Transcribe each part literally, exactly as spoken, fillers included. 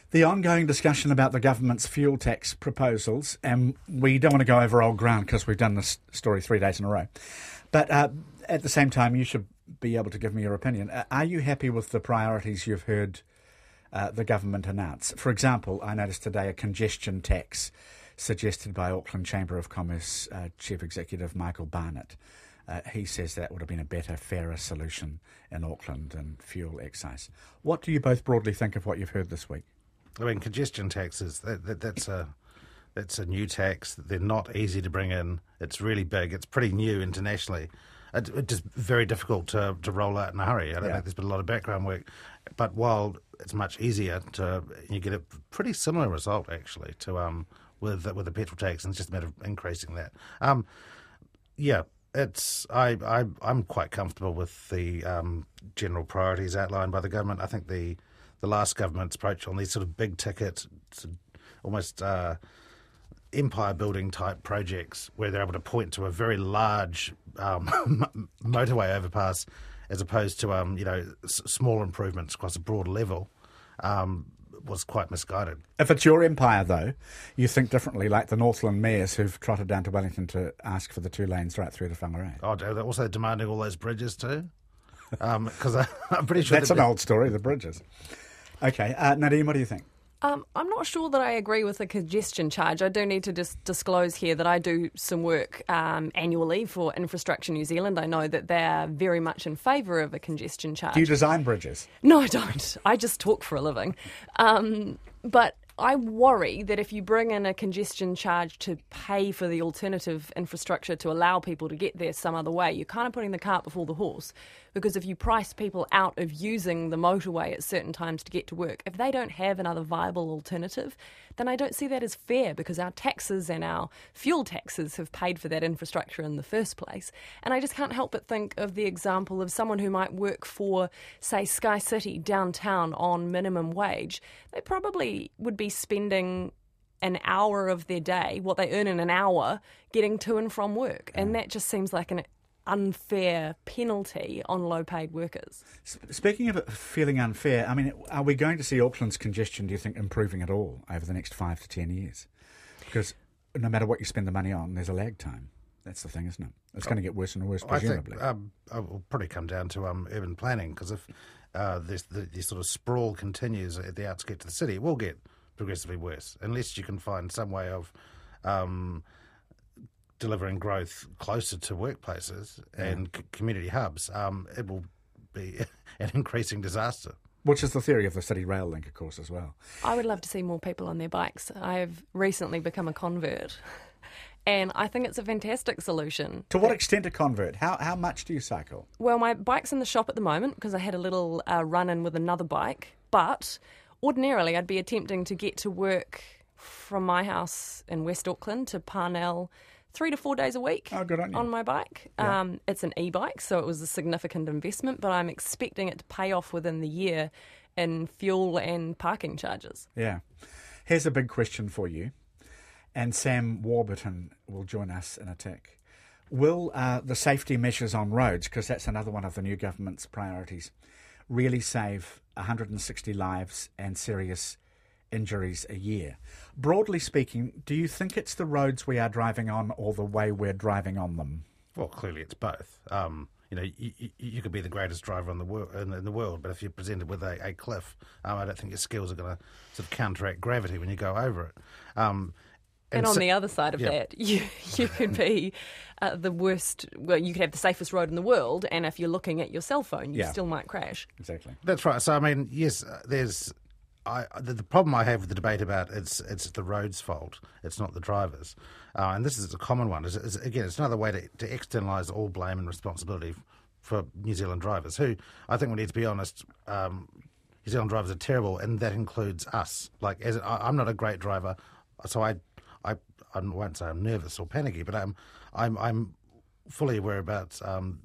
The ongoing discussion about the government's fuel tax proposals, and we don't want to go over old ground because we've done this story three days in a row. But uh, at the same time, you should be able to give me your opinion. Uh, are you happy with the priorities you've heard uh, the government announce? For example, I noticed today a congestion tax suggested by Auckland Chamber of Commerce uh, Chief Executive Michael Barnett. Uh, he says that would have been a better, fairer solution in Auckland than fuel excise. What do you both broadly think of what you've heard this week? I mean, congestion taxes, that, that, that's a that's a new tax. They're not easy to bring in. It's really big. It's pretty new internationally. It, it's just very difficult to, to roll out in a hurry. I don't Yeah. think there's been a lot of background work. But while it's much easier to, you get a pretty similar result, actually, to um with, with the petrol tax, and it's just a matter of increasing that. Um, yeah, it's I, I, I'm quite comfortable with the um, general priorities outlined by the government. I think the the last government's approach on these sort of big ticket, sort of almost uh, empire building type projects where they're able to point to a very large um, motorway overpass as opposed to um, you know s- small improvements across a broad level um, was quite misguided. If it's your empire, though, you think differently, like the Northland mayors who've trotted down to Wellington to ask for the two lanes right through to Whangarei. Oh, they're also demanding all those bridges too? Because um, I'm pretty sure... That's an old story, the bridges. Okay, uh, Nadine, what do you think? Um, I'm not sure that I agree with the congestion charge. I do need to just disclose here that I do some work um, annually for Infrastructure New Zealand. I know that they're very much in favour of a congestion charge. Do you design bridges? No, I don't. I just talk for a living. Um, but I worry that if you bring in a congestion charge to pay for the alternative infrastructure to allow people to get there some other way, you're kind of putting the cart before the horse. Because if you price people out of using the motorway at certain times to get to work, if they don't have another viable alternative, then I don't see that as fair, because our taxes and our fuel taxes have paid for that infrastructure in the first place. And I just can't help but think of the example of someone who might work for, say, Sky City downtown on minimum wage. They probably would be spending an hour of their day, what they earn in an hour, getting to and from work. And that just seems like an unfair penalty on low-paid workers. Speaking of it feeling unfair, I mean, are we going to see Auckland's congestion, do you think, improving at all over the next five to ten years? Because no matter what you spend the money on, there's a lag time. That's the thing, isn't it? It's going to get worse and worse, presumably. I think um, it will probably come down to um, urban planning, because if uh, this, the, the sort of sprawl continues at the outskirts of the city, it will get progressively worse, unless you can find some way of um, delivering growth closer to workplaces and c- community hubs. Um, it will be an increasing disaster. Which is the theory of the City Rail link, of course, as well. I would love to see more people on their bikes. I've recently become a convert, and I think it's a fantastic solution. To what extent a convert? How how much do you cycle? Well, my bike's in the shop at the moment because I had a little uh, run-in with another bike, but ordinarily I'd be attempting to get to work from my house in West Auckland to Parnell three to four days a week oh, good on, you. on my bike. Yeah. Um, it's an e-bike, so it was a significant investment, but I'm expecting it to pay off within the year in fuel and parking charges. Yeah. Here's a big question for you, and Sam Warburton will join us in a tick. Will uh, the safety measures on roads, because that's another one of the new government's priorities, really save one hundred sixty lives and serious injuries a year? Broadly speaking, do you think it's the roads we are driving on or the way we're driving on them? Well, clearly it's both. Um, you know, you, you, you could be the greatest driver in the, wor- in, in the world, but if you're presented with a, a cliff, um, I don't think your skills are going to sort of counteract gravity when you go over it. Um, And, and on so, the other side of yeah. that, you you could be uh, the worst, well, you could have the safest road in the world, and if you're looking at your cell phone, you Yeah. still might crash. Exactly. That's right. So, I mean, yes, uh, there's... I, the, the problem I have with the debate about it's it's the road's fault, it's not the drivers. Uh, and this is a common one. Is, is, again, it's another way to, to externalise all blame and responsibility for New Zealand drivers, who, I think we need to be honest, um, New Zealand drivers are terrible, and that includes us. Like, as I, I'm not a great driver, so I, I, I won't say I'm nervous or panicky, but I'm, I'm, I'm fully aware about um,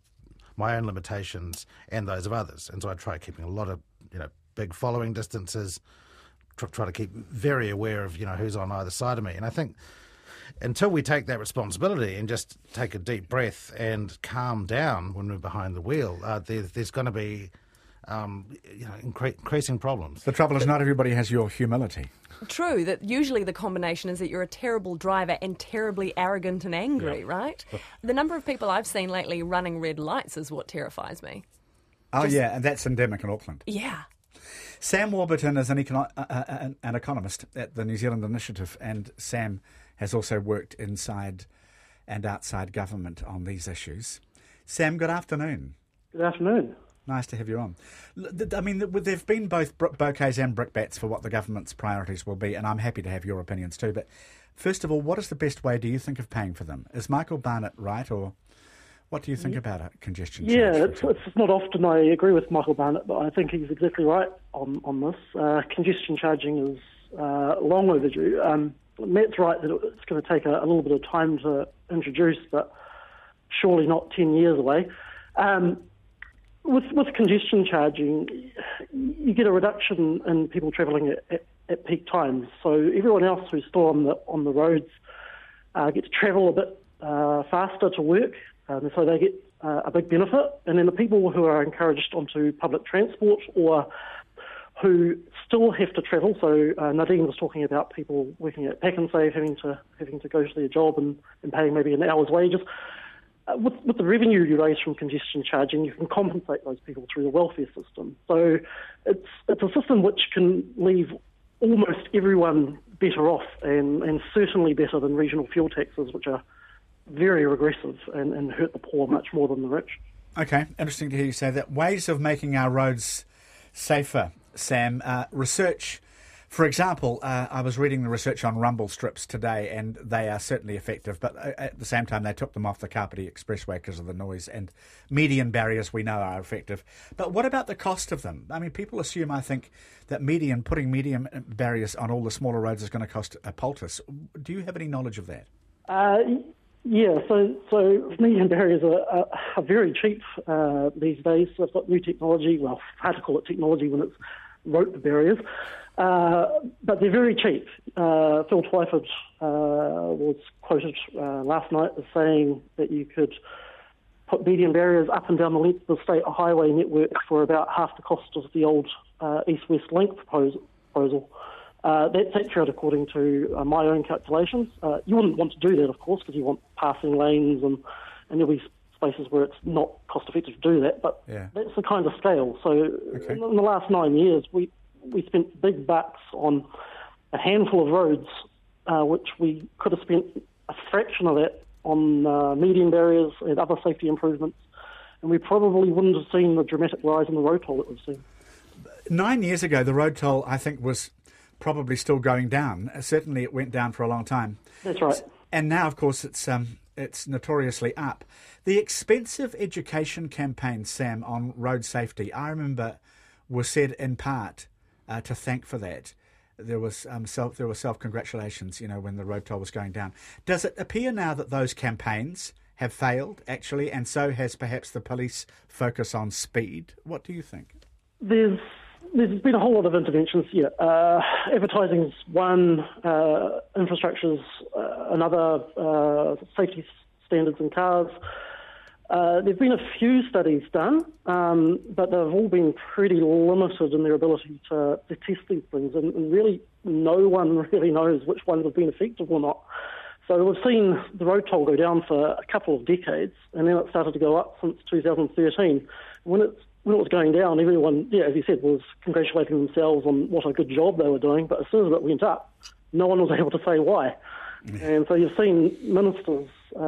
my own limitations and those of others, and so I try keeping a lot of, you know, big following distances, try, try to keep very aware of, you know, who's on either side of me. And I think until we take that responsibility and just take a deep breath and calm down when we're behind the wheel, uh, there, there's going to be um, you know, incre- increasing problems. The trouble is not everybody has your humility. True, that usually the combination is that you're a terrible driver and terribly arrogant and angry, Yeah. right? The number of people I've seen lately running red lights is what terrifies me. Oh, Just- yeah, and that's endemic in Auckland. Yeah. Sam Warburton is an, econo- uh, uh, an, an economist at the New Zealand Initiative, and Sam has also worked inside and outside government on these issues. Sam, good afternoon. Good afternoon. Nice to have you on. L- th- I mean, th- there've been both bro- bouquets and brickbats for what the government's priorities will be, and I'm happy to have your opinions too. But first of all, what is the best way, do you think, of paying for them? Is Michael Barnett right, or what do you think about a congestion charge? Yeah, for it's, example? it's not often I agree with Michael Barnett, but I think he's exactly right on, on this. Uh, congestion charging is uh, long overdue. Um, Matt's right that it's going to take a, a little bit of time to introduce, but surely not ten years away. Um, with, with congestion charging, you get a reduction in people travelling at, at, at peak times. So everyone else who's still on the on the roads uh, get to travel a bit uh, faster to work, um, so they get uh, a big benefit. And then the people who are encouraged onto public transport or who still have to travel. So uh, Nadine was talking about people working at Pack and Save having to having to go to their job and, and paying maybe an hour's wages. Uh, with, with the revenue you raise from congestion charging, you can compensate those people through the welfare system. So it's it's a system which can leave almost everyone better off, and, and certainly better than regional fuel taxes, which are very regressive and, and hurt the poor much more than the rich. Okay, interesting to hear you say that. Ways of making our roads safer, Sam. Uh, research, for example, uh, I was reading the research on rumble strips today, and they are certainly effective, but at the same time they took them off the Kapiti Expressway because of the noise, and median barriers we know are effective. But what about the cost of them? I mean, people assume, I think, that median, putting median barriers on all the smaller roads is going to cost a poultice. Do you have any knowledge of that? Uh, yeah, so so median barriers are, are, are very cheap uh, these days. They've got new technology. Well, hard to call it technology when it's rope barriers, uh, but they're very cheap. Uh, Phil Twyford uh, was quoted uh, last night as saying that you could put median barriers up and down the length of the state highway network for about half the cost of the old uh, East-West Link proposal. Uh, that's accurate according to uh, my own calculations. Uh, you wouldn't want to do that, of course, because you want passing lanes and, and there'll be spaces where it's not cost-effective to do that, but Yeah. that's the kind of scale. So Okay. in the last nine years, we, we spent big bucks on a handful of roads, uh, which we could have spent a fraction of that on uh, median barriers and other safety improvements, and we probably wouldn't have seen the dramatic rise in the road toll that we've seen. Nine years ago, the road toll, I think, was probably still going down. Uh, certainly it went down for a long time. That's right. And now, of course, it's um, it's notoriously up. The expensive education campaign, Sam, on road safety, I remember was said in part uh, to thank for that. There was um, self there were self-congratulations, you know, when the road toll was going down. Does it appear now that those campaigns have failed, actually, and so has perhaps the police focus on speed? What do you think? There's there's been a whole lot of interventions here. Uh, advertising's one, uh, infrastructure's uh, another, uh, safety standards in cars. Uh, there've been a few studies done, um, but they've all been pretty limited in their ability to, to test these things, and, and really no one really knows which ones have been effective or not. So we've seen the road toll go down for a couple of decades, and then it started to go up since two thousand thirteen. When it's When it was going down, everyone, yeah, as you said, was congratulating themselves on what a good job they were doing. But as soon as it went up, no one was able to say why. Yeah. And so you've seen ministers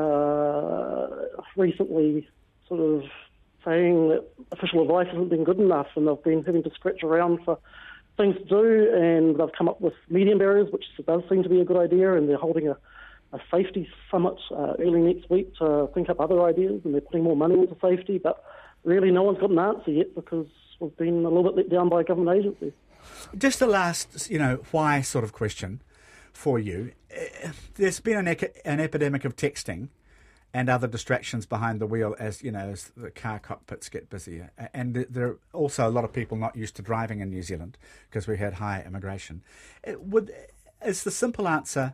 uh, recently sort of saying that official advice hasn't been good enough, and they've been having to scratch around for things to do, and they've come up with median barriers, which does seem to be a good idea, and they're holding a, a safety summit uh, early next week to think up other ideas, and they're putting more money into safety, but really no one's got an answer yet because we've been a little bit let down by government agencies. Just the last, you know, why sort of question for you. There's been an, ec- an epidemic of texting and other distractions behind the wheel as, you know, as the car cockpits get busier. And there are also a lot of people not used to driving in New Zealand because we had high immigration. It would, is the simple answer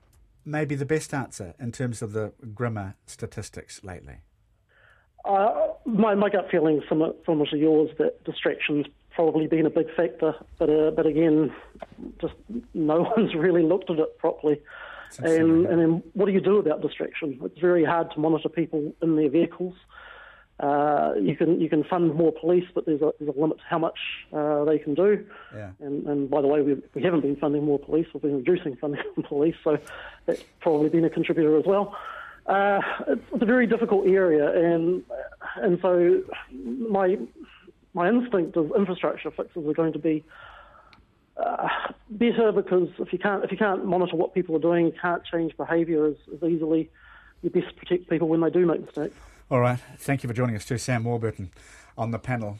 maybe the best answer in terms of the grimmer statistics lately? Uh, my, my gut feeling is similar, similar to yours, that distraction's probably been a big factor, but uh, but again, just no one's really looked at it properly. And, and then what do you do about distraction? It's very hard to monitor people in their vehicles. Uh, you can you can fund more police, but there's a, there's a limit to how much uh, they can do. Yeah. And, and by the way, we we haven't been funding more police. We've been reducing funding for police, so that's probably been a contributor as well. Uh, it's, it's a very difficult area, and and so my my instinct is infrastructure fixes are going to be uh, better, because if you can't if you can't monitor what people are doing, you can't change behaviour as, as easily. You best protect people when they do make mistakes. All right. Thank you for joining us too, Sam Warburton, on the panel